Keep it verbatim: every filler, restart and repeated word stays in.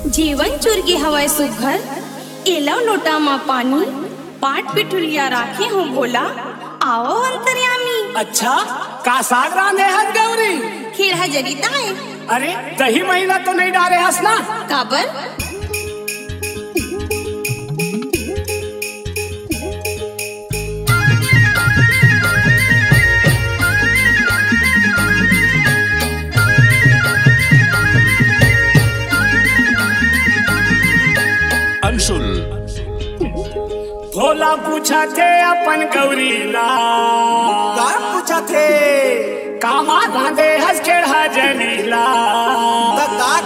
जीवन चुरगी हवाय सुघर एलाव लोटा मा पानी पाट पिठुलिया राखे हूँ भोला आओ अंतर्यामी। अच्छा का साग रांधे हस गौरी? खीरा जरीता है। अरे दही महीना तो नहीं डाले हस ना? काबर अंशुल भोला पूछा थे अपन गौरी ला का पूछा थे? कामा रांधे हस खेड़ा जरीला त का